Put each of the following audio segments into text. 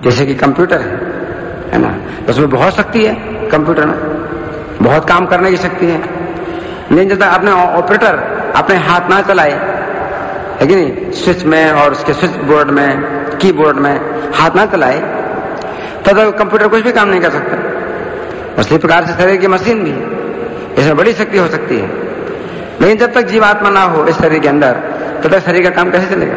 जैसे कि कंप्यूटर है ना, उसमें बहुत शक्ति है, कंप्यूटर में बहुत काम करने की शक्ति है। लेकिन जब तक अपने ऑपरेटर अपने हाथ ना चलाए, है कि नहीं, स्विच में और उसके स्विच बोर्ड में, कीबोर्ड में हाथ ना चलाए, तब तक कंप्यूटर कुछ भी काम नहीं कर सकता। उसी प्रकार से शरीर की मशीन भी है, इसमें बड़ी शक्ति हो सकती है, लेकिन जब तक जीवात्मा ना हो इस शरीर के अंदर, तब तक शरीर का काम कैसे चलेगा?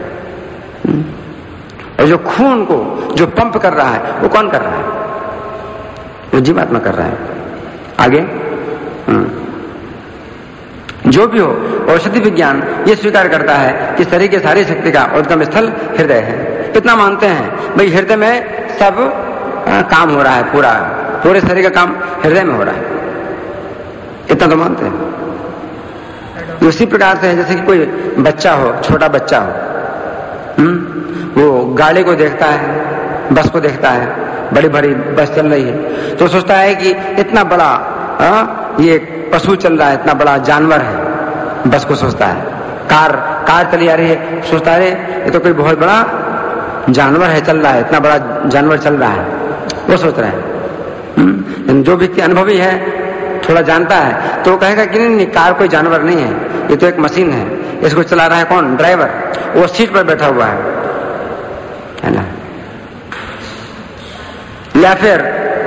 और जो खून को जो पंप कर रहा है वो कौन कर रहा है? वो जीवात्मा कर रहा है। आगे जो भी हो, औषधि विज्ञान ये स्वीकार करता है कि शरीर की सारी शक्ति का उद्गम स्थल हृदय है। इतना मानते हैं भाई, हृदय में सब काम हो रहा है, पूरे शरीर का काम हृदय में हो रहा है, इतना तो मानते हैं। उसी प्रकार से जैसे कि कोई बच्चा हो, छोटा बच्चा हो, वो गाड़ी को देखता है, बस को देखता है, बड़ी बड़ी बस चल रही है, तो सोचता है कि इतना बड़ा ये पशु चल रहा है, इतना बड़ा जानवर है, बस को सोचता है। कार चली आ रही है, सोचता है ये तो कोई बहुत बड़ा जानवर है, चल रहा है, इतना बड़ा जानवर चल रहा है, वो सोच रहे हैं। जो व्यक्ति अनुभवी है, थोड़ा जानता है, तो वो कहेगा कि नहीं, कार कोई जानवर नहीं है, ये तो एक मशीन है, इसको चला रहा है कौन? ड्राइवर, वो सीट पर बैठा हुआ है ना। या फिर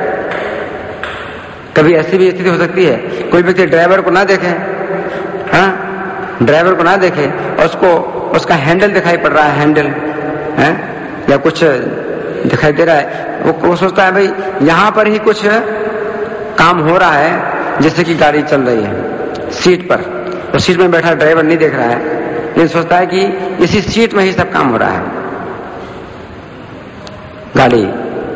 कभी ऐसी भी स्थिति हो सकती है, कोई व्यक्ति ड्राइवर को ना देखे, ड्राइवर को ना देखे, और उसका हैंडल दिखाई पड़ रहा है, हैंडल है या कुछ दिखाई दे रहा है, वो सोचता है भाई यहां पर ही कुछ काम हो रहा है, जैसे कि गाड़ी चल रही है सीट पर, और सीट में बैठा ड्राइवर नहीं देख रहा है, लेकिन सोचता है कि इसी सीट में ही सब काम हो रहा है, गाड़ी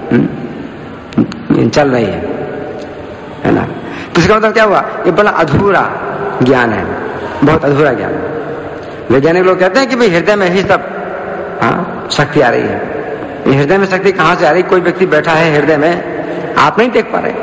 चल रही है ना। तो इसका मतलब क्या हुआ? ये बड़ा अधूरा ज्ञान है, बहुत अधूरा ज्ञान। वैज्ञानिक लोग कहते हैं कि भाई हृदय में ही सब शक्ति आ रही है। ये हृदय में शक्ति कहां से आ रही? कोई व्यक्ति बैठा है हृदय में, आप नहीं देख पा रहे,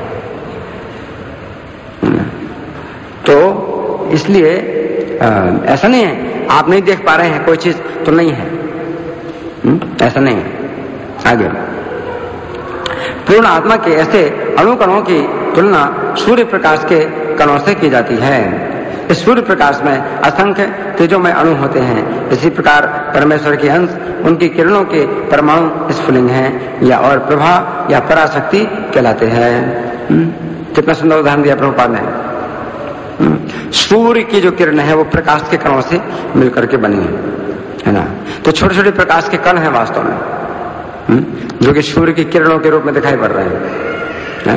तो इसलिए ऐसा नहीं है आप नहीं देख पा रहे हैं कोई चीज तो नहीं है, ऐसा नहीं है। आगे पूर्ण आत्मा के ऐसे अणुकणों की तुलना सूर्य प्रकाश के कणों से की जाती है। इस सूर्य प्रकाश में असंख्य तेजोमय अणु होते हैं। इसी प्रकार परमेश्वर के अंश उनकी किरणों के परमाणु स्फुलिंग हैं या और प्रभा या पराशक्ति कहलाते हैं। कितना सुंदर उदाहरण दिया प्रभुपाद ने। सूर्य की जो किरण है वो प्रकाश के कणों से मिलकर के बनी है ना। तो छोटे छोटे प्रकाश के कण हैं वास्तव में, जो कि सूर्य की किरणों के रूप में दिखाई पड़ रहे हैं।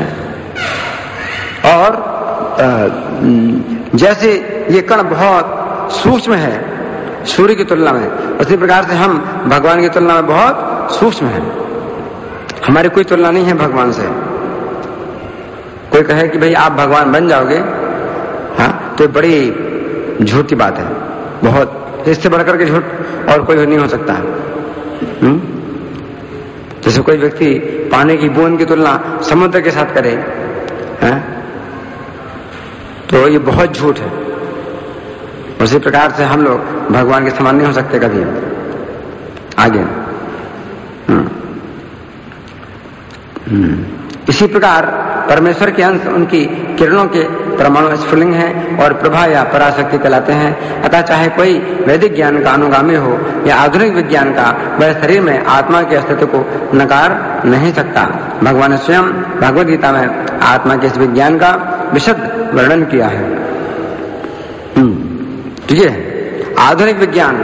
और जैसे ये कण बहुत सूक्ष्म है सूर्य की तुलना में, उसी प्रकार से हम भगवान की तुलना में बहुत सूक्ष्म हैं। हमारी कोई तुलना नहीं है भगवान से। कोई कहे कि भाई आप भगवान बन जाओगे, तो बड़ी झूठ की बात है, बहुत। इससे बढ़कर के झूठ और कोई नहीं हो सकता है। जैसे कोई व्यक्ति पानी की बूंद की तुलना समुद्र के साथ करे, तो ये बहुत झूठ है। उसी प्रकार से हम लोग भगवान के समान नहीं हो सकते कभी। आगे इसी प्रकार परमेश्वर के अंश उनकी किरणों के परमाणु स्फुलिंग हैं और प्रभा या पराशक्ति कहलाते हैं। अतः चाहे कोई वैदिक ज्ञान का अनुगामी हो या आधुनिक विज्ञान का, वह शरीर में आत्मा के अस्तित्व को नकार नहीं सकता। भगवान ने स्वयं भगवद गीता में आत्मा के इस विज्ञान का विशद वर्णन किया है। ठीक है, आधुनिक विज्ञान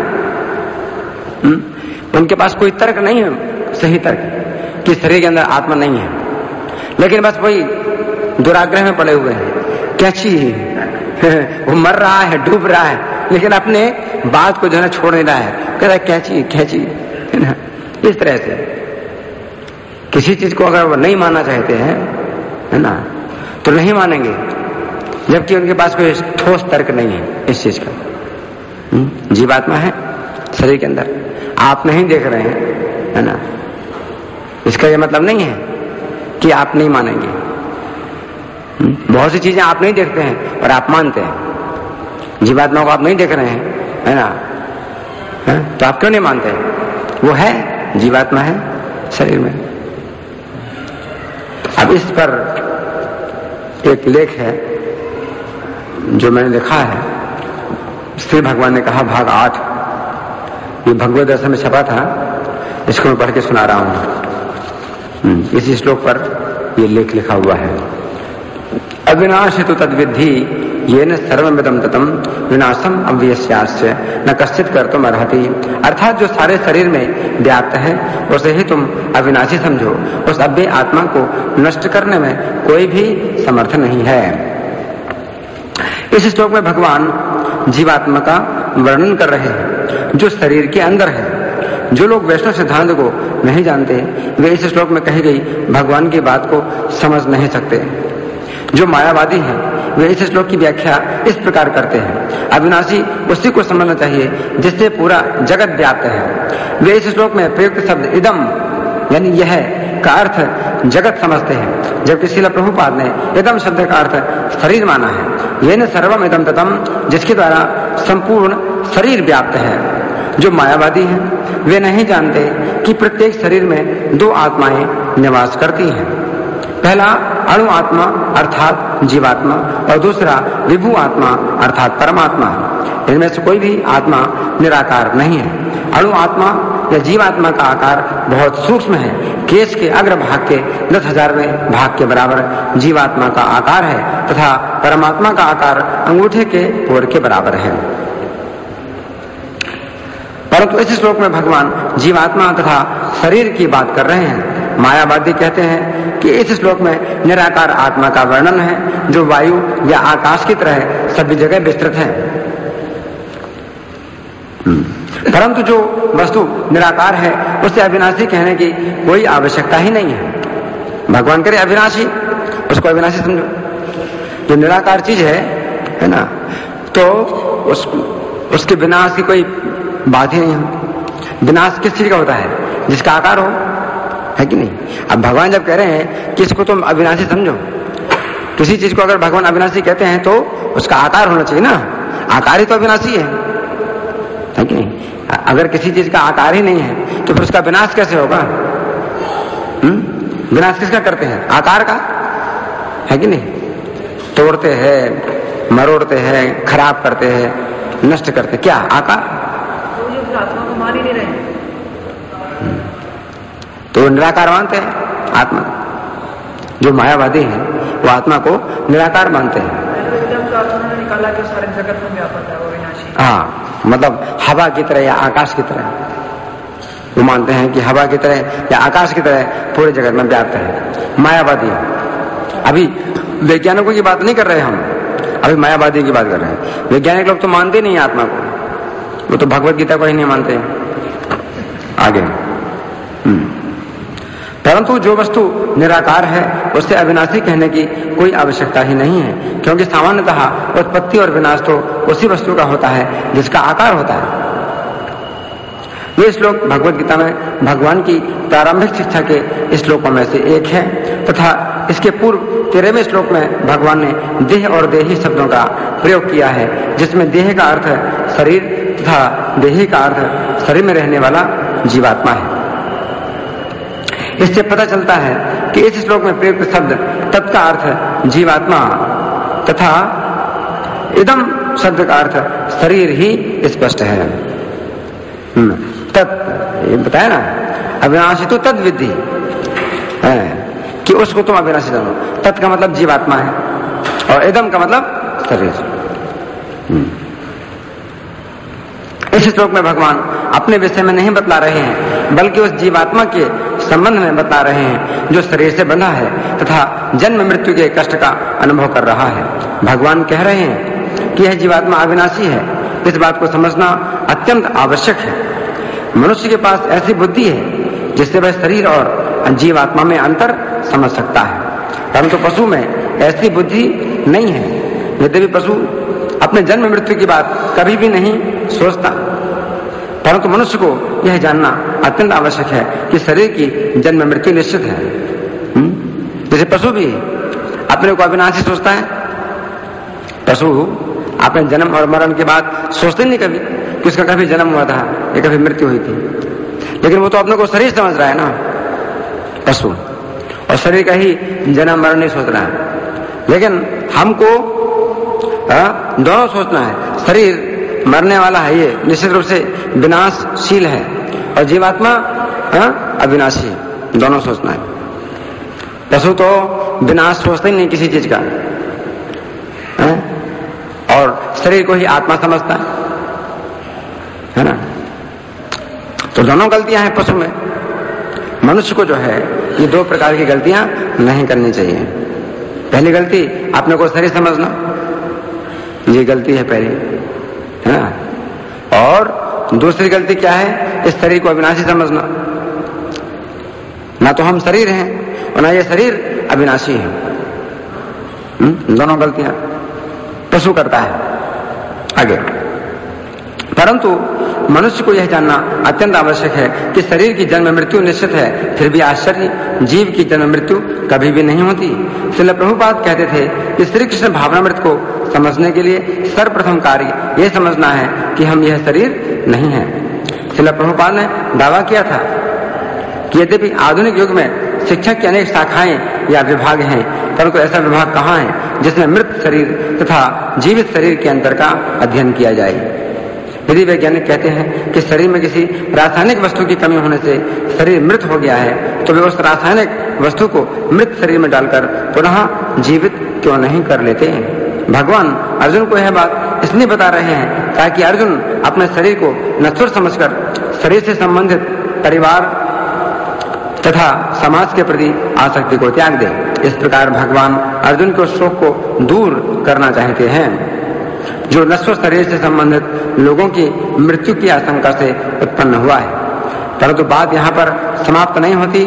उनके पास कोई तर्क नहीं है, सही तर्क कि शरीर के अंदर आत्मा नहीं है, लेकिन बस वही दुराग्रह में पड़े हुए हैं। कैची वो मर रहा है, डूब रहा है, लेकिन अपने बात को जो है छोड़ नहीं रहा है, कह रहा है कैची कैची, है ना। इस तरह से किसी चीज को अगर वो नहीं मानना चाहते हैं, है ना, तो नहीं मानेंगे, जबकि उनके पास कोई ठोस तर्क नहीं है इस चीज का। जीवात्मा है शरीर के अंदर, आप नहीं देख रहे हैं, है ना। इसका यह मतलब नहीं है कि आप नहीं मानेंगे। बहुत सी चीजें आप नहीं देखते हैं और आप मानते हैं। जीवात्मा को आप नहीं देख रहे हैं, है ना, तो आप क्यों नहीं मानते हैं? वो है, जीवात्मा है, शरीर में। अब इस पर एक लेख है जो मैंने लिखा है, श्री भगवान ने कहा भाग 8, ये भगवद दर्शन में छपा था, इसको मैं पढ़ के सुना रहा हूं। इसी श्लोक पर ये लेख लिखा हुआ है। अविनाशी तो तद्विद्धि येन सर्वमिदं ततं विनाशम अव्यस्यास्य न कश्चित कर्तुम अर्हति। अर्थात जो सारे शरीर में व्याप्त है उसे ही तुम अविनाशी समझो, उस अव्यय आत्मा को नष्ट करने में कोई भी समर्थ नहीं है। इस श्लोक में भगवान जीवात्मा का वर्णन कर रहे हैं जो शरीर के अंदर है। जो लोग वैष्णव सिद्धांत को नहीं जानते वे इस श्लोक में कही गई भगवान की बात को समझ नहीं सकते। जो मायावादी हैं वे इस श्लोक की व्याख्या इस प्रकार करते हैं, अविनाशी उसी को समझना चाहिए जिससे पूरा जगत व्याप्त है। वे इस श्लोक में प्रयुक्त शब्द इदम यानी यह का अर्थ जगत समझते हैं, जबकि श्रील प्रभुपाद ने इदम शब्द का अर्थ शरीर माना है। येन सर्वम इदम ततम, जिसके द्वारा संपूर्ण शरीर व्याप्त है। जो मायावादी हैं वे नहीं जानते कि प्रत्येक शरीर में दो आत्माएं निवास करती हैं। पहला अणु आत्मा अर्थात जीवात्मा और दूसरा विभु आत्मा अर्थात परमात्मा। इनमें से कोई भी आत्मा निराकार नहीं है। अणु आत्मा या जीवात्मा का आकार बहुत सूक्ष्म है, केश के अग्र भाग के 10,000वें भाग के बराबर जीवात्मा का आकार है तथा परमात्मा का आकार अंगूठे के पोर के बराबर है। परंतु इस श्लोक में भगवान जीवात्मा तथा शरीर की बात कर रहे हैं। मायावादी कहते हैं कि इस श्लोक में निराकार आत्मा का वर्णन है जो वायु या आकाश की तरह सभी जगह विस्तृत है। परंतु जो वस्तु निराकार है उसे अविनाशी कहने की कोई आवश्यकता ही नहीं है। भगवान करे अविनाशी, उसको अविनाशी समझो। जो निराकार चीज है ना, तो उसके विनाश की कोई बात ही नहीं है। विनाश किस चीज का होता है? जिसका आकार हो, है कि नहीं? अब भगवान जब कह रहे हैं कि इसको तुम अविनाशी समझो, किसी चीज को अगर भगवान अविनाशी कहते हैं तो उसका आकार होना चाहिए ना, आकार ही तो अविनाशी है कि नहीं? अगर किसी चीज का आकार ही नहीं है तो फिर उसका विनाश कैसे होगा? विनाश किसका करते हैं? आकार का, है कि नहीं? तोड़ते हैं, मरोड़ते हैं, खराब करते हैं, नष्ट करते, क्या आकार? आत्मा को मान ही नहीं रहे, तो निराकार मानते हैं आत्मा। जो मायावादी हैं वो आत्मा को निराकार मानते हैं। निकाला कि सारे जगत में व्यापक है वो विनाशी। हाँ, मतलब हवा की तरह या आकाश की तरह वो मानते हैं कि हवा की तरह या आकाश की तरह पूरे जगत में व्याप्त है। मायावादी अभी वैज्ञानिकों की बात नहीं कर रहे हम, अभी मायावादी की बात कर रहे हैं। वैज्ञानिक लोग तो मानते नहीं आत्मा को, वो तो भगवत गीता को ही नहीं मानते। आगे परंतु जो वस्तु निराकार है उससे अविनाशी कहने की कोई आवश्यकता ही नहीं है, क्योंकि सामान्यतः उत्पत्ति और विनाश तो उसी वस्तु का होता है जिसका आकार होता है। ये श्लोक भगवत गीता में भगवान की प्रारंभिक शिक्षा के श्लोकों में से एक है तथा इसके पूर्व 13वें श्लोक में भगवान ने देह और देही शब्दों का प्रयोग किया है, जिसमें देह का अर्थ शरीर तथा देही का अर्थ शरीर में रहने वाला जीवात्मा है। इससे पता चलता है कि इस श्लोक में प्रयुक्त शब्द तत् का अर्थ जीवात्मा तथा इदम शब्द का अर्थ शरीर ही स्पष्ट है। तत् ये बताया ना, अविनाशी तो तद विद्धि है कि उसको तुम अविनाशी जानो। तत् का मतलब जीवात्मा है और इदम का मतलब शरीर। इस श्लोक में भगवान अपने विषय में नहीं बतला रहे हैं बल्कि उस जीवात्मा के संबंध में बता रहे हैं जो शरीर से बंधा है तथा जन्म मृत्यु के कष्ट का अनुभव कर रहा है। भगवान कह रहे हैं कि यह जीवात्मा अविनाशी है। इस बात को समझना अत्यंत आवश्यक है। मनुष्य के पास ऐसी बुद्धि है जिससे वह शरीर और जीवात्मा में अंतर समझ सकता है, परंतु पशु में ऐसी बुद्धि नहीं है। यद्यपि पशु अपने जन्म मृत्यु की बात कभी भी नहीं सोचता, परंतु मनुष्य को यह जानना अत्यंत आवश्यक है कि शरीर की जन्म मृत्यु निश्चित है। जैसे पशु भी अपने को अविनाशी सोचता है। पशु अपने जन्म और मरण के बाद सोचते नहीं कभी कि उसका कभी जन्म हुआ था या कभी मृत्यु हुई थी, लेकिन वो तो अपने को शरीर समझ रहा है ना, पशु, और शरीर का ही जन्म मरण नहीं सोच रहा है। लेकिन हमको दोनों सोचना है। शरीर मरने वाला है, ये निश्चित रूप से विनाशशील है, और जीवात्मा अविनाशी है, दोनों सोचना है। पशु तो विनाश सोचते ही नहीं किसी चीज का, और शरीर को ही आत्मा समझता है ना। तो दोनों गलतियां हैं पशु में। मनुष्य को जो है ये दो प्रकार की गलतियां नहीं करनी चाहिए। पहली गलती अपने को शरीर समझना, ये गलती है पहली, है ना। और दूसरी गलती क्या है, इस शरीर को अविनाशी समझना। ना तो हम शरीर हैं और ना ये शरीर अविनाशी है। दोनों गलतियां पशु करता है। आगे, परंतु मनुष्य को यह जानना अत्यंत आवश्यक है कि शरीर की जन्म मृत्यु निश्चित है, फिर भी आश्चर्य, जीव की जन्म मृत्यु कभी भी नहीं होती। श्रील प्रभुपाद कहते थे कि श्री कृष्ण भावनामृत को समझने के लिए सर्वप्रथम कार्य यह समझना है कि हम यह शरीर नहीं है। श्रील प्रभुपाद ने दावा किया था कि यद्यपि आधुनिक युग में शिक्षा की अनेक शाखाएं या विभाग हैं, परंतु ऐसा विभाग कहाँ है जिसमें मृत शरीर तथा जीवित शरीर के अंतर का अध्ययन किया जाए। यदि वैज्ञानिक कहते हैं कि शरीर में किसी रासायनिक वस्तु की कमी होने से शरीर मृत हो गया है, तो वे उस रासायनिक वस्तु को मृत शरीर में डालकर पुनः जीवित क्यों नहीं कर लेते। भगवान अर्जुन को यह बात इसलिए बता रहे हैं ताकि अर्जुन अपने शरीर को नश्वर समझकर शरीर से संबंधित परिवार तथा समाज के प्रति आसक्ति को त्याग दे। इस प्रकार भगवान अर्जुन के शोक को दूर करना चाहते हैं जो नश्वर शरीर से संबंधित लोगों की मृत्यु की आशंका से उत्पन्न हुआ है। परंतु बात यहाँ पर समाप्त नहीं होती,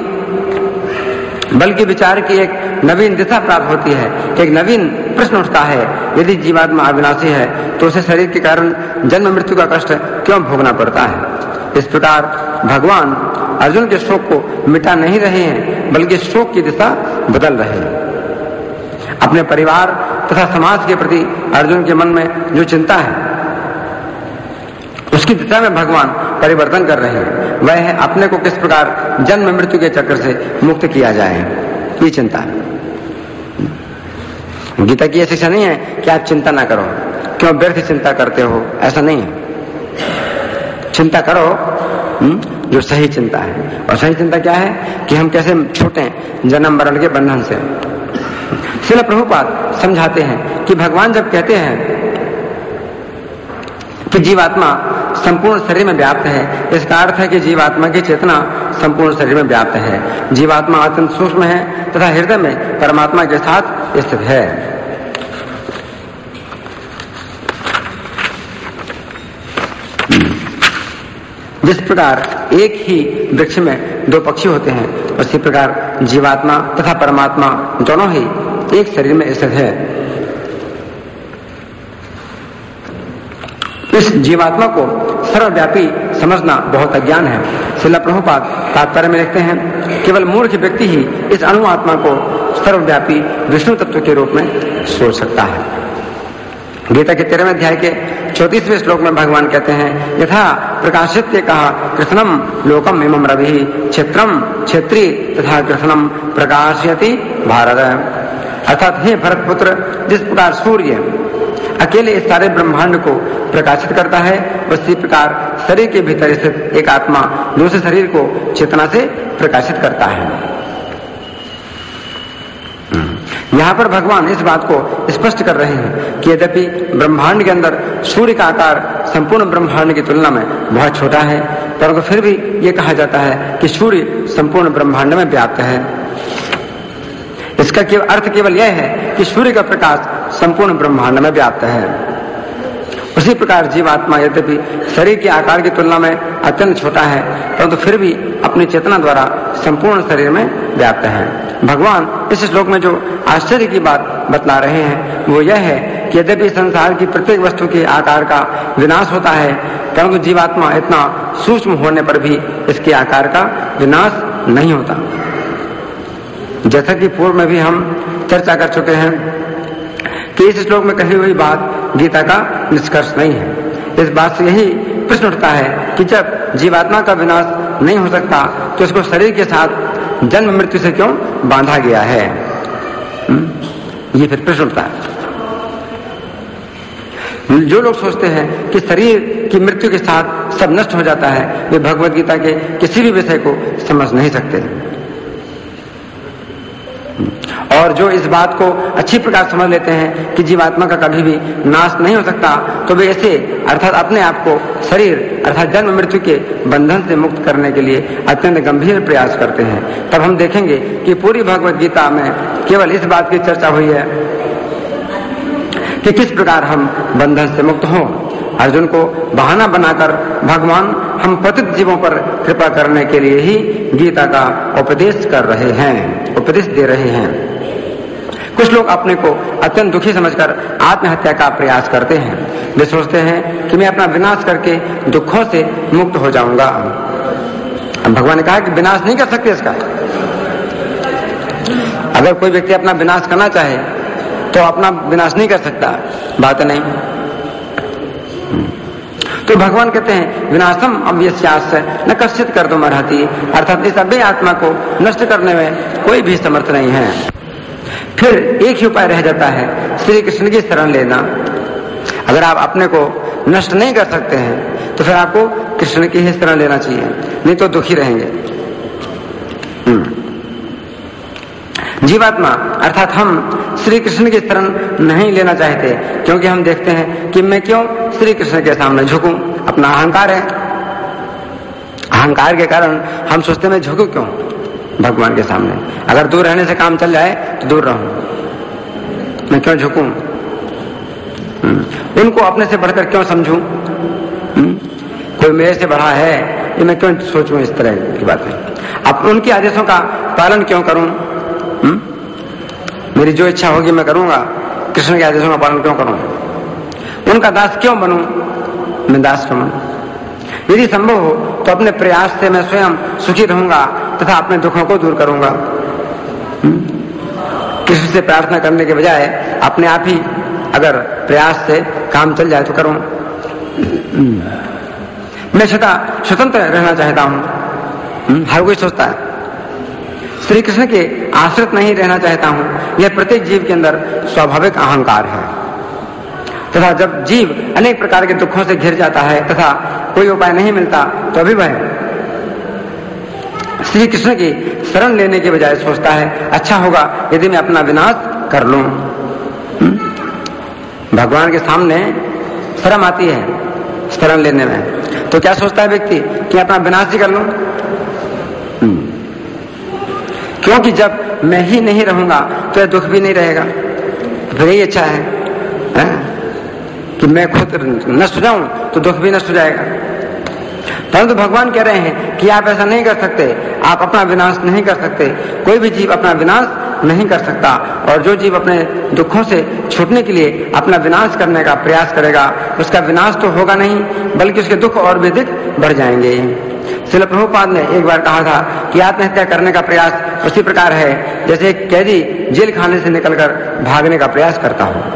बल्कि विचार की एक नवीन दिशा प्राप्त होती है। एक नवीन प्रश्न उठता है, यदि जीवात्मा अविनाशी है तो उसे शरीर के कारण जन्म मृत्यु का कष्ट क्यों भोगना पड़ता है। इस प्रकार भगवान अर्जुन के शोक को मिटा नहीं रहे हैं, बल्कि शोक की दिशा बदल रहे हैं। अपने परिवार तथा समाज के प्रति अर्जुन के मन में जो चिंता है, उसकी दिशा में भगवान परिवर्तन कर रहे हैं। वह है अपने को किस प्रकार जन्म मृत्यु के चक्र से मुक्त किया जाए, ये चिंता है। गीता की यह शिक्षा नहीं है कि आप चिंता ना करो, क्यों व्यर्थ चिंता करते हो, ऐसा नहीं है। चिंता करो जो सही चिंता है, और सही चिंता क्या है कि हम कैसे छूटें जन्म मरण के बंधन से। श्रील प्रभुपाद समझाते हैं कि भगवान जब कहते हैं कि जीवात्मा संपूर्ण शरीर में व्याप्त है, इसका अर्थ है कि जीवात्मा की चेतना संपूर्ण शरीर में व्याप्त है। जीवात्मा अत्यंत सूक्ष्म है तथा हृदय में परमात्मा के साथ स्थित है। जिस प्रकार एक ही वृक्ष में दो पक्षी होते हैं, उसी प्रकार जीवात्मा तथा परमात्मा दोनों ही एक शरीर में स्थित है। इस जीवात्मा को सर्वव्यापी समझना बहुत अज्ञान है। श्रील प्रभुपाद तात्पर्य में लिखते हैं, केवल मूर्ख व्यक्ति ही इस अणु आत्मा को सर्वव्यापी विष्णु तत्व के रूप में सोच सकता है। गीता के 13वें अध्याय के 34वें श्लोक में भगवान कहते हैं, यथा प्रकाशित कहा कृष्णम लोकम इमं रवि क्षेत्रम क्षेत्री तथा कृष्णम प्रकाशयति भारत। अर्थात हे भरत पुत्र, जिस प्रकार सूर्य अकेले इस सारे ब्रह्मांड को प्रकाशित करता है, उसी प्रकार शरीर के भीतर स्थित एक आत्मा दूसरे शरीर को चेतना से प्रकाशित करता है। यहाँ पर भगवान इस बात को स्पष्ट कर रहे हैं कि यद्यपि ब्रह्मांड के अंदर सूर्य का आकार संपूर्ण ब्रह्मांड की तुलना में बहुत छोटा है, परंतु फिर भी ये कहा जाता है कि सूर्य संपूर्ण ब्रह्मांड में व्याप्त है। इसका अर्थ केवल यह है कि सूर्य का प्रकाश संपूर्ण ब्रह्मांड में व्याप्त है। उसी प्रकार जीवात्मा यद्यपि शरीर के आकार की तुलना में अत्यंत छोटा है, परंतु फिर भी अपनी चेतना द्वारा संपूर्ण शरीर में व्याप्त है। भगवान इस श्लोक में जो आश्चर्य की बात बतला रहे हैं वो यह है कि यद्यपि संसार की प्रत्येक वस्तु के आकार का विनाश होता है, परंतु जीवात्मा इतना सूक्ष्म होने पर भी इसके आकार का विनाश नहीं होता। जैसा कि पूर्व में भी हम चर्चा कर चुके हैं कि इस श्लोक में कही हुई बात गीता का निष्कर्ष नहीं है। इस बात से यही प्रश्न उठता है कि जब जीवात्मा का विनाश नहीं हो सकता तो इसको शरीर के साथ जन्म मृत्यु से क्यों बांधा गया है? ये फिर प्रश्न उठता है। जो लोग सोचते हैं कि शरीर की मृत्यु के साथ सब नष्ट हो जाता है, वे भगवद गीता के किसी भी विषय को समझ नहीं सकते। और जो इस बात को अच्छी प्रकार समझ लेते हैं कि जीवात्मा का कभी भी नाश नहीं हो सकता, तो वे ऐसे अर्थात अपने आप को शरीर अर्थात जन्म मृत्यु के बंधन से मुक्त करने के लिए अत्यंत गंभीर प्रयास करते हैं। तब हम देखेंगे कि पूरी भगवद गीता में केवल इस बात की चर्चा हुई है कि किस प्रकार हम बंधन से मुक्त हों। अर्जुन को बहाना बनाकर भगवान हम पतित जीवों पर कृपा करने के लिए ही गीता का उपदेश कर रहे हैं, उपदेश दे रहे हैं। कुछ लोग अपने को अत्यंत दुखी समझकर आत्महत्या का प्रयास करते हैं। वे सोचते हैं कि मैं अपना विनाश करके दुखों से मुक्त हो जाऊंगा। भगवान ने कहा कि विनाश नहीं कर सकते इसका। अगर कोई व्यक्ति अपना विनाश करना चाहे तो अपना विनाश नहीं कर सकता, बात नहीं। तो भगवान कहते हैं विनाशम अव्यस्यास्य न कश्चित् कर्तुमर्हति, अर्थात इस अव्यय आत्मा को नष्ट करने में कोई भी समर्थ नहीं है। फिर एक ही उपाय रह जाता है, श्री कृष्ण की शरण लेना। अगर आप अपने को नष्ट नहीं कर सकते हैं तो फिर आपको कृष्ण की ही शरण लेना चाहिए, नहीं तो दुखी रहेंगे। जीवात्मा अर्थात हम श्री कृष्ण की शरण नहीं लेना चाहते, क्योंकि हम देखते हैं कि मैं क्यों श्री कृष्ण के सामने झुकूं। अपना अहंकार है, अहंकार के कारण हम सोचते मैं झुकूं क्यों भगवान के सामने। अगर दूर रहने से काम चल जाए तो दूर रहूं, मैं क्यों झुकूं, उनको अपने से बढ़कर क्यों समझूं, कोई मेरे से बढ़ा है ये मैं क्यों सोचूं, इस तरह की बात है। अब उनके आदेशों का पालन क्यों करूं, मेरी जो इच्छा होगी मैं करूंगा, कृष्ण के आदेशों का पालन क्यों करूं, उनका दास क्यों बनूं, मैं दास क्यों बनूं। यदि संभव हो तो अपने प्रयास से मैं स्वयं सुखी रहूंगा तथा अपने दुखों को दूर करूंगा। किसी से प्रार्थना करने के बजाय अपने आप ही अगर प्रयास से काम चल जाए तो करूं। मैं स्वतंत्र रहना चाहता हूं, हर कोई सोचता है। श्री कृष्ण के आश्रित नहीं रहना चाहता हूं, यह प्रत्येक जीव के अंदर स्वाभाविक अहंकार है। तथा जब जीव अनेक प्रकार के दुखों से घिर जाता है तथा कोई उपाय नहीं मिलता तो अभी वह श्री कृष्ण की शरण लेने के बजाय सोचता है अच्छा होगा यदि मैं अपना विनाश कर लूं। भगवान के सामने शर्म आती है शरण लेने में, तो क्या सोचता है व्यक्ति कि अपना विनाश ही कर लूं, क्योंकि जब मैं ही नहीं रहूंगा तो यह दुख भी नहीं रहेगा। फिर यही अच्छा है कि मैं खुद नष्ट हो जाऊं तो दुख भी नष्ट हो जाएगा। परंतु भगवान कह रहे हैं कि आप ऐसा नहीं कर सकते, आप अपना विनाश नहीं कर सकते। कोई भी जीव अपना विनाश नहीं कर सकता, और जो जीव अपने दुखों से छूटने के लिए अपना विनाश करने का प्रयास करेगा उसका विनाश तो होगा नहीं बल्कि उसके दुख और भी अधिक बढ़ जाएंगे। श्रील प्रभुपाद ने एक बार कहा था कि आत्महत्या करने का प्रयास उसी प्रकार है जैसे एक कैदी जेल खाने से निकलकर भागने का प्रयास करता हो।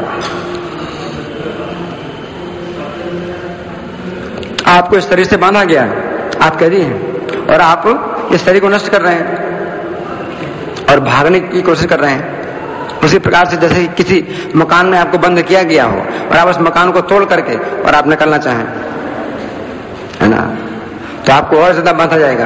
आपको इस शरीर से बांधा गया है, आप कैदी हैं और आप इस शरीर को नष्ट कर रहे हैं और भागने की कोशिश कर रहे हैं। उसी प्रकार से जैसे किसी मकान में आपको बंद किया गया हो और आप उस मकान को तोड़ करके और आप निकलना चाहें, है ना, तो आपको और ज्यादा बांधा जाएगा।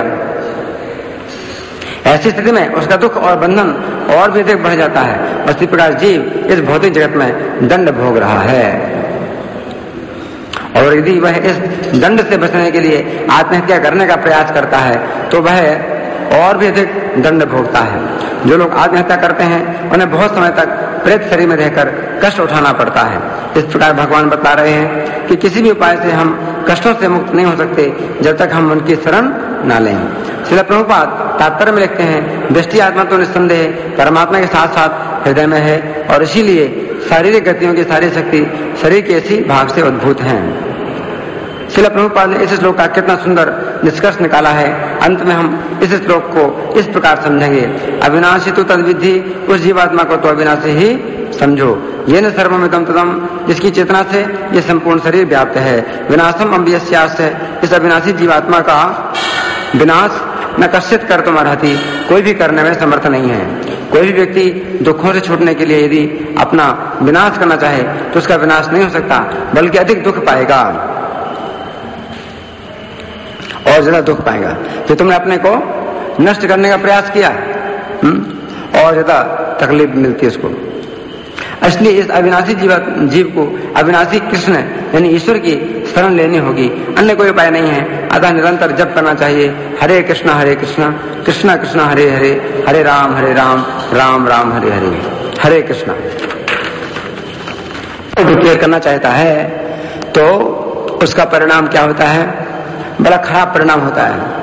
ऐसी स्थिति में उसका दुख और बंधन और भी अधिक बढ़ जाता है। उसी प्रकार जीव इस भौतिक जगत में दंड भोग रहा है, और यदि वह इस दंड से बचने के लिए आत्महत्या करने का प्रयास करता है तो वह और भी अधिक दंड भोगता है। जो लोग आत्महत्या करते हैं उन्हें बहुत समय तक प्रेत शरीर में रहकर कष्ट उठाना पड़ता है। इस प्रकार भगवान बता रहे हैं कि किसी भी उपाय से हम कष्टों से मुक्त नहीं हो सकते जब तक हम उनकी शरण न लें। श्रील प्रभुपाद तात्पर्य में लिखते हैं दृष्टि आत्मा तो निस्संदेह परमात्मा के साथ साथ हृदय में है, और इसीलिए शारीरिक गतियों की सारी शक्ति शरीर के इसी भाग से उद्भूत है। श्रील प्रभुपाद ने इस श्लोक का कितना सुंदर निष्कर्ष निकाला है। अंत में हम इस श्लोक को इस प्रकार समझेंगे, अविनाशी तो तद्विधि, उस जीवात्मा को तो अविनाशी ही समझो। ये न सर्वमिदं तदं, जिसकी चेतना से ये संपूर्ण शरीर व्याप्त है। विनाशम अव्यस्यास्य, इस अविनाशी जीवात्मा का विनाश न कश्चित कर तुम अर्हति, कोई भी करने में समर्थ नहीं है। कोई भी व्यक्ति दुखों से छूटने के लिए यदि अपना विनाश करना चाहे तो उसका विनाश नहीं हो सकता, बल्कि अधिक दुख पाएगा और ज्यादा दुख पाएगा। तो तुमने अपने को नष्ट करने का प्रयास किया और ज्यादा तकलीफ मिलती है उसको। इसलिए इस अविनाशी जीव को अविनाशी कृष्ण यानी ईश्वर की शरण लेनी होगी, अन्य कोई उपाय नहीं है। अतः निरंतर जप करना चाहिए, हरे कृष्ण कृष्ण कृष्ण हरे हरे, हरे राम राम राम हरे हरे, हरे कृष्ण। डिक्लेयर करना चाहता है तो उसका परिणाम क्या होता है? बड़ा खराब परिणाम होता है।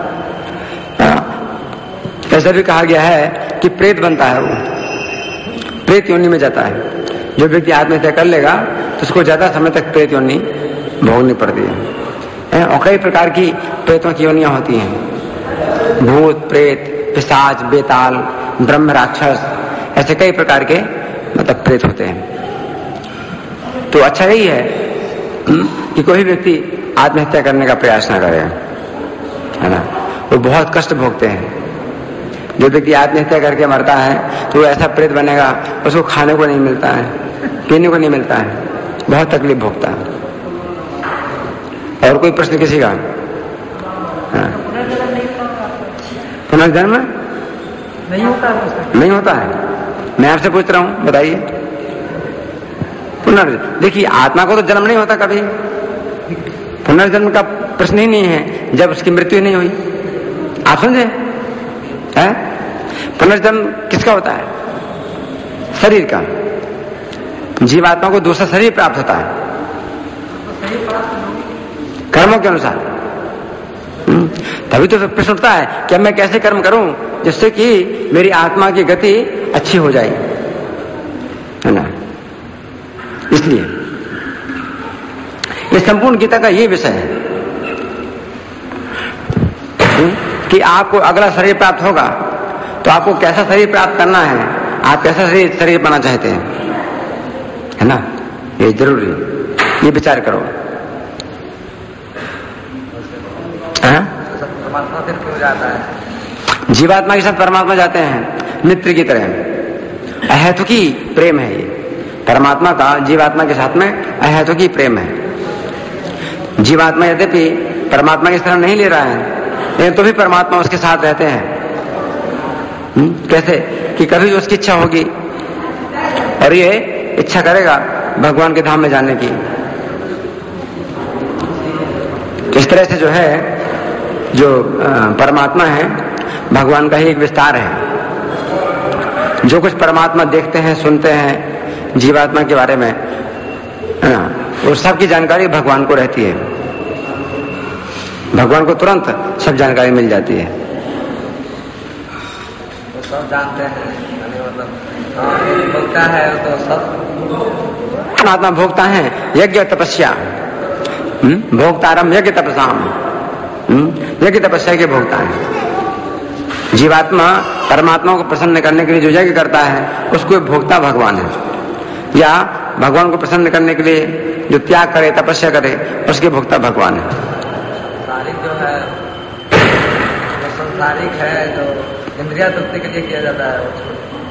ऐसा भी कहा गया है कि प्रेत बनता है, वो प्रेत योनि में जाता है। जो व्यक्ति आत्महत्या कर लेगा तो उसको ज्यादा समय तक प्रेत योनि भोगनी पड़ती है। और कई प्रकार की प्रेतों की योनियां होती हैं, भूत प्रेत, पिशाच, बेताल, ब्रह्म राक्षस, ऐसे कई प्रकार के मतलब प्रेत होते हैं। तो अच्छा यही है कि कोई व्यक्ति आत्महत्या करने का प्रयास न करे, है ना। वो बहुत कष्ट भोगते हैं। जो व्यक्ति आत्महत्या करके मरता है तो वो ऐसा प्रेत बनेगा, उसको खाने को नहीं मिलता है, पीने को नहीं मिलता है, बहुत तकलीफ भोगता है। और कोई प्रश्न किसी का? पुनर्जन्म नहीं होता है? नहीं होता है। मैं आपसे पूछ रहा हूं, बताइए। देखिए, आत्मा को तो जन्म नहीं होता कभी, पुनर्जन्म का प्रश्न ही नहीं है जब उसकी मृत्यु ही नहीं हुई। आप समझे? पुनर्जन्म किसका होता है? शरीर का। जीवात्मा को दूसरा शरीर प्राप्त होता है कर्मों के अनुसार। तभी तो प्रश्न उठता है कि मैं कैसे कर्म करूं जिससे कि मेरी आत्मा की गति अच्छी हो जाए, है ना। इसलिए ये संपूर्ण गीता का ये विषय है कि आपको अगला शरीर प्राप्त होगा तो आपको कैसा शरीर प्राप्त करना है, आप कैसा शरीर पाना चाहते हैं, है ना। ये जरूरी, ये विचार करो। परमात्मा फिर क्यों जाता है? जीवात्मा के साथ परमात्मा जाते हैं मित्र की तरह। अहेतुकी प्रेम है ये परमात्मा का, जीवात्मा के साथ में अहेतुकी प्रेम है। जीवात्मा यद्यपि परमात्मा की शरण नहीं ले रहा है, लेकिन तो भी परमात्मा उसके साथ रहते हैं। कैसे? कि कभी उसकी इच्छा होगी और ये इच्छा करेगा भगवान के धाम में जाने की। इस तरह से जो है, जो परमात्मा है भगवान का ही एक विस्तार है। जो कुछ परमात्मा देखते हैं, सुनते हैं जीवात्मा के बारे में, है ना, वो सब की जानकारी भगवान को रहती है। भगवान को तुरंत सब जानकारी मिल जाती है। तो सब जानते हैं, मतलब भोगता है तो सब परमात्मा भोगता है यज्ञ तपस्या, भोक्तारम यज्ञ तपसाम, यज्ञ तपस्या के भोगता है। जीवात्मा परमात्मा को प्रसन्न करने के लिए जो यज्ञ करता है उसको भोगता भगवान है, या भगवान को प्रसन्न करने के लिए जो त्याग करे, तपस्या करे, उसके भोगता भगवान है। संसारिक जो है, जो संसारिक है, जो इंद्रिया तृप्ति के लिए किया जाता है,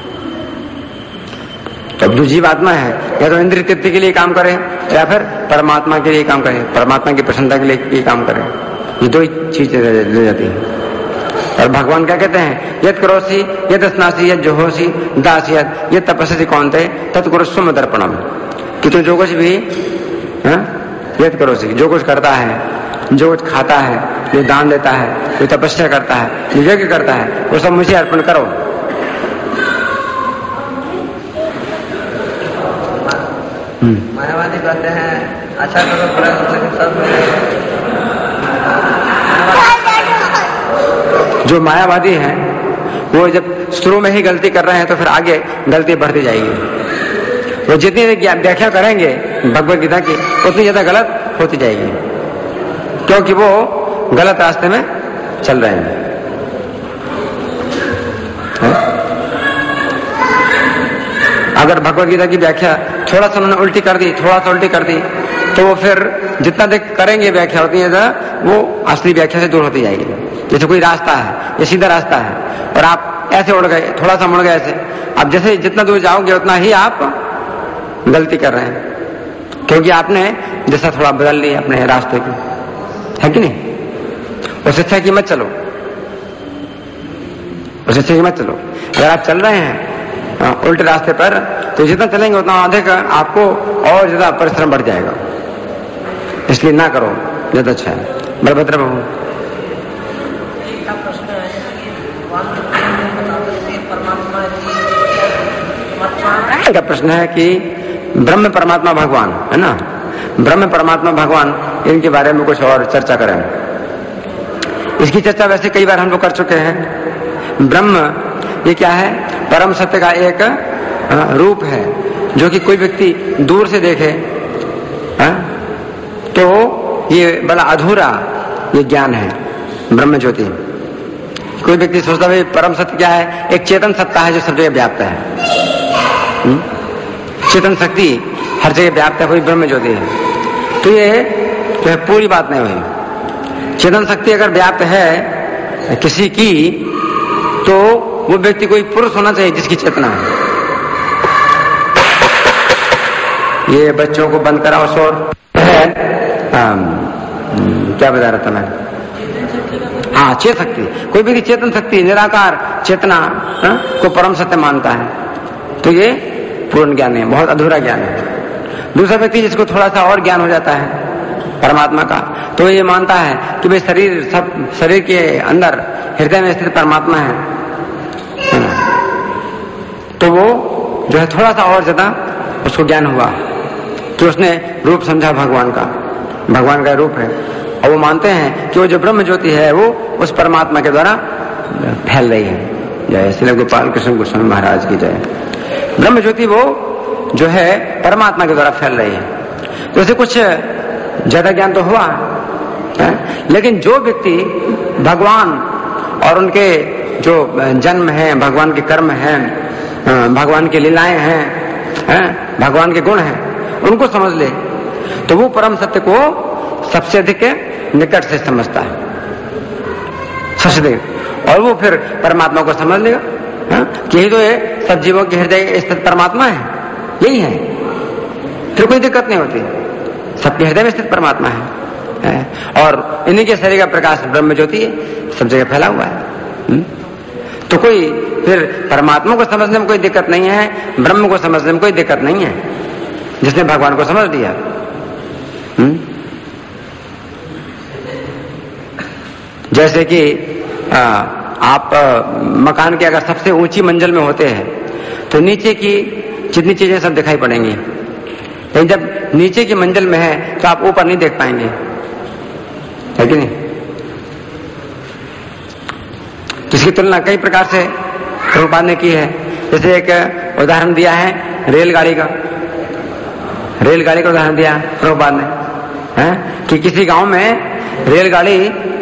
तब जो जीवात्मा है या तो इंद्रिय तृप्ति के लिए काम करे या फिर परमात्मा के लिए काम करे, परमात्मा की प्रसन्नता के लिए काम करे। ये दो ही चीजें रह जाती हैं। और भगवान क्या कहते हैं? यद करोसी यद स्नासी यद जोहोसी दासियत यद तपस्सी कौनते तत्कुरुष्व मदर्पणम। कि तू जो कुछ भी यद करोसी, जो कुछ करता है, जो कुछ खाता है, जो दान देता है, जो तपस्या करता है, जो यज्ञ करता है, वो सब मुझे अर्पण करो। मायावादी कहते हैं अच्छा करो बुरा करो लेकिन सब जो मायावादी हैं वो जब शुरू में ही गलती कर रहे हैं तो फिर आगे गलती बढ़ती जाएगी। वो जितनी व्याख्या करेंगे भगवद गीता की उतनी ज्यादा गलत होती जाएगी, क्योंकि वो गलत रास्ते में चल रहे हैं। अगर भगवद गीता की व्याख्या थोड़ा सा उन्होंने उल्टी कर दी, थोड़ा सा उल्टी कर दी, तो वो फिर जितना देख करेंगे व्याख्या, उतनी ज्यादा वो असली व्याख्या से दूर होती जाएगी। जैसे कोई रास्ता है, ये सीधा रास्ता है और आप ऐसे उड़ गए, थोड़ा सा मुड़ गए ऐसे, अब जैसे जितना दूर जाओगे उतना ही आप गलती कर रहे हैं, क्योंकि आपने जैसा थोड़ा बदल लिया अपने रास्ते की, है कि नहीं? उससे अच्छा कि मत चलो, उससे अच्छा कि मत चलो। अगर आप चल रहे हैं उल्टे रास्ते पर, तो जितना चलेंगे उतना अधिक आपको और ज्यादा परिश्रम बढ़ जाएगा, इसलिए ना करो, ज्यादा अच्छा है। बलभद्र बाबू, का प्रश्न है कि ब्रह्म परमात्मा भगवान है ना, ब्रह्म परमात्मा भगवान, इनके बारे में कुछ और चर्चा करें। इसकी चर्चा वैसे कई बार हम लोग कर चुके हैं। ब्रह्म ये क्या है? परम सत्य का एक रूप है, जो कि कोई व्यक्ति दूर से देखे तो ये बड़ा अधूरा ये ज्ञान है ब्रह्म ज्योति। कोई व्यक्ति सोचता है परम सत्य क्या है? एक चेतन सत्ता है जो सब जगह व्याप्त है, चेतन शक्ति हर जगह व्याप्त है, कोई ब्रह्म ज्योति है। तो ये जो है पूरी बात नहीं हुई। चेतन शक्ति अगर व्याप्त है किसी की, तो वो व्यक्ति कोई पुरुष होना चाहिए जिसकी चेतना है। ये बच्चों को बंद कराओ शोर है। क्या बता रहा था मैं? हाँ, चेत शक्ति, कोई भी चेतन शक्ति, निराकार चेतना को परम सत्य मानता है, तो ये पूर्ण ज्ञान है, बहुत अधूरा ज्ञान है। दूसरा व्यक्ति जिसको थोड़ा सा और ज्ञान हो जाता है परमात्मा का, तो ये मानता है कि भाई शरीर, सब शरीर के अंदर हृदय में स्थित परमात्मा है ना, तो वो जो है थोड़ा सा और ज्यादा उसको ज्ञान हुआ कि उसने रूप समझा भगवान का, भगवान का रूप है, और वो मानते हैं कि वो जो ब्रह्म ज्योति है वो उस परमात्मा के द्वारा फैल रही है। जय श्री गोपाल कृष्ण गोस्वामी महाराज की जय। ब्रह्म ज्योति वो जो है परमात्मा के द्वारा फैल रही है। तो उसे कुछ ज्यादा ज्ञान तो हुआ है, लेकिन जो व्यक्ति भगवान और उनके जो जन्म है, भगवान के कर्म हैं, भगवान की लीलाएं हैं, भगवान के गुण हैं, उनको समझ ले, तो वो परम सत्य को सबसे अधिक निकट से समझता है, सबसे अधिक, और वो फिर परमात्मा को समझ लेगा कि यही तो है सब जीवों के हृदय स्थित परमात्मा है, यही है, फिर कोई दिक्कत नहीं होती, सबके हृदय में स्थित परमात्मा है, और इन्हीं के शरीर का प्रकाश ब्रह्म ज्योति सब जगह फैला हुआ है। तो कोई फिर परमात्मा को समझने में कोई दिक्कत नहीं है, ब्रह्म को समझने में कोई दिक्कत नहीं है, जिसने भगवान को समझ लिया। जैसे कि आप मकान के अगर सबसे ऊंची मंजिल में होते हैं तो नीचे की जितनी चीजें सब दिखाई पड़ेंगी, लेकिन जब नीचे की मंजिल में है तो आप ऊपर नहीं देख पाएंगे, है कि नहीं? इसकी तुलना कई प्रकार से प्रभुपाद ने की है। जैसे एक उदाहरण दिया है रेलगाड़ी का, रेलगाड़ी का उदाहरण दिया प्रभुपाद ने, है कि किसी गांव में रेलगाड़ी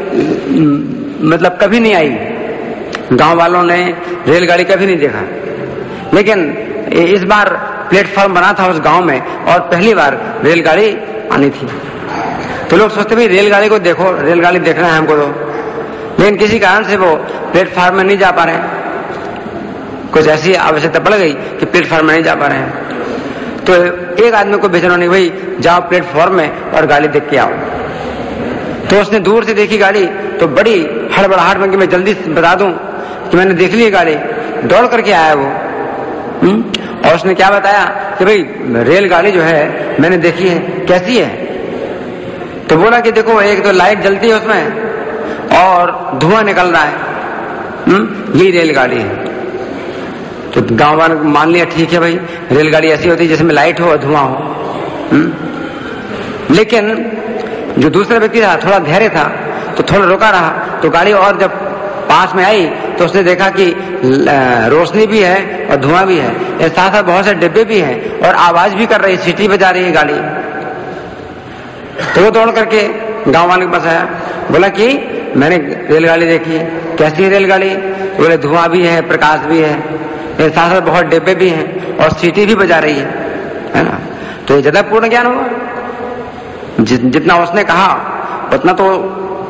मतलब कभी नहीं आई, गांव वालों ने रेलगाड़ी कभी नहीं देखा, लेकिन इस बार प्लेटफॉर्म बना था उस गांव में और पहली बार रेलगाड़ी आनी थी। तो लोग सोचते भाई रेलगाड़ी को देखो, रेलगाड़ी देखना है हमको तो, लेकिन किसी कारण से वो प्लेटफॉर्म में नहीं जा पा रहे, कुछ ऐसी आवश्यकता पड़ गई कि प्लेटफॉर्म में नहीं जा पा रहे हैं। तो एक आदमी को भेजना नहीं, भाई जाओ प्लेटफॉर्म में और गाड़ी देख के आओ। तो उसने दूर से देखी गाड़ी, तो बड़ी हड़बड़ाहट में कि मैं जल्दी बता दूं कि मैंने देख ली गाड़ी, दौड़ करके आया वो। और उसने क्या बताया कि भाई रेलगाड़ी जो है मैंने देखी है, कैसी है? तो बोला कि देखो एक तो लाइट जलती है उसमें और धुआं निकल रहा है, यही रेलगाड़ी है। तो गांव वालों मान लिया ठीक है भाई, रेलगाड़ी ऐसी होती है जिसमें लाइट हो और धुआं हो। लेकिन जो दूसरा व्यक्ति था थोड़ा धैर्य था, तो थोड़ा रुका रहा, तो गाड़ी और जब पास में आई तो उसने देखा कि रोशनी भी है और धुआं भी है, इसके साथ साथ बहुत से डिब्बे भी हैं और आवाज भी कर रही, सीटी बजा रही है गाड़ी। तो वो दौड़ करके गांव वाले के पास आया, बोला कि मैंने रेलगाड़ी देखी, कैसी है रेलगाड़ी? बोले धुआं भी है, प्रकाश भी है, इसके साथ साथ बहुत डिब्बे भी हैं और सीटी भी बजा रही है ना? तो ये ज्यादा पूर्ण ज्ञान हुआ। जितना उसने कहा उतना तो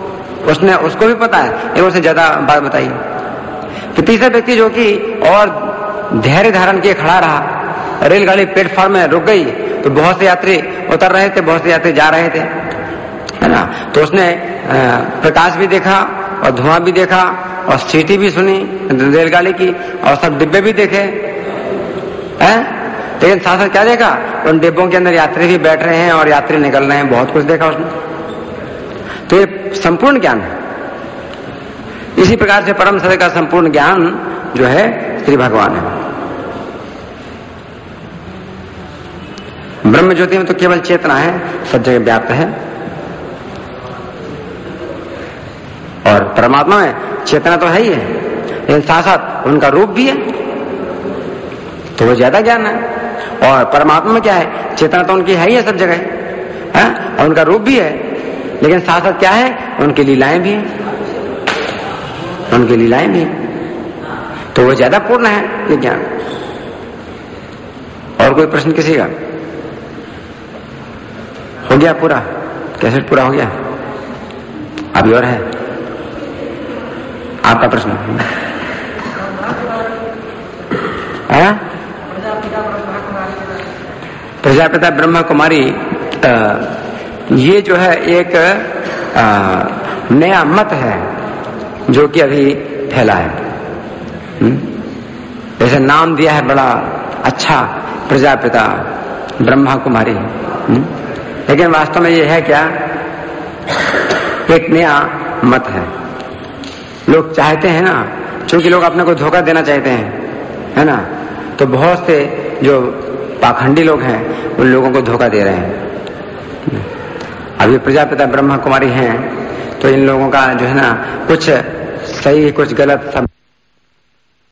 उसने उसको भी पता है, लेकिन उसने ज्यादा बात बताई। फिर तीसरा व्यक्ति जो कि और धैर्य धारण किए खड़ा रहा, रेलगाड़ी प्लेटफॉर्म में रुक गई तो बहुत से यात्री उतर रहे थे, बहुत से यात्री जा रहे थे, है ना। तो उसने प्रकाश भी देखा और धुआं भी देखा और सीटी भी सुनी रेलगाड़ी की और सब डिब्बे भी देखे, हैं। लेकिन साथ साथ क्या देखा, उन डिब्बों के अंदर यात्री भी बैठ रहे हैं और यात्री निकल रहे हैं, बहुत कुछ देखा उसने। तो ये संपूर्ण ज्ञान है। इसी प्रकार से परम सत्य का संपूर्ण ज्ञान जो है श्री भगवान है। ब्रह्म ज्योति में तो केवल चेतना है, सब जगह व्याप्त है, और परमात्मा में चेतना तो है ही है, लेकिन साथ साथ उनका रूप भी है, तो वो ज्यादा ज्ञान है। और परमात्मा में क्या है, चेतना तो उनकी है ही है सब जगह, है, और उनका रूप भी है, लेकिन साथ साथ क्या है, उनकी लीलाएं भी हैं, उनकी लीलाएं भी हैं, तो वो ज्यादा पूर्ण है ये ज्ञान। और कोई प्रश्न किसी का? हो गया पूरा, कैसेट पूरा हो गया? अभी और है आपका प्रश्न? प्रजापिता ब्रह्मा कुमारी, ये जो है एक नया मत है जो कि अभी फैला है। जैसे नाम दिया है बड़ा अच्छा, प्रजापिता ब्रह्मा कुमारी, लेकिन वास्तव में ये है क्या, एक नया मत है। लोग चाहते हैं ना, क्योंकि लोग अपने को धोखा देना चाहते हैं, है ना, तो बहुत से जो पाखंडी लोग हैं उन लोगों को धोखा दे रहे हैं। अभी प्रजापिता ब्रह्मा कुमारी हैं तो इन लोगों का जो है ना, कुछ सही कुछ गलत सब